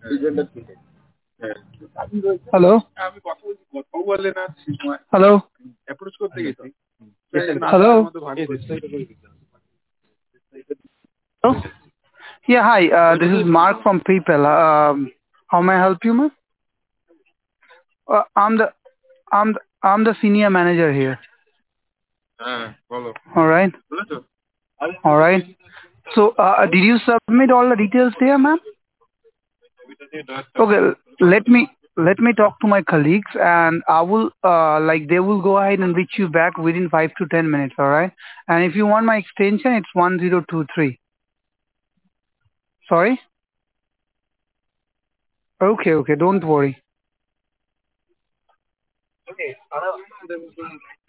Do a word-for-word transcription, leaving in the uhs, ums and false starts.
Hello? Hello? Hello? Hello? Yeah, hi. Uh, this is Mark from PayPal. Um, how may I help you, ma'am? Uh, I'm the I'm the, I'm the senior manager here. All right. All right. So, uh, did you submit all the details there, ma'am? Okay. Let me let me talk to my colleagues, and I will uh, like they will go ahead and reach you back within five to ten minutes. All right. And if you want my extension, it's one zero two three. Sorry. Okay. Okay. Don't worry.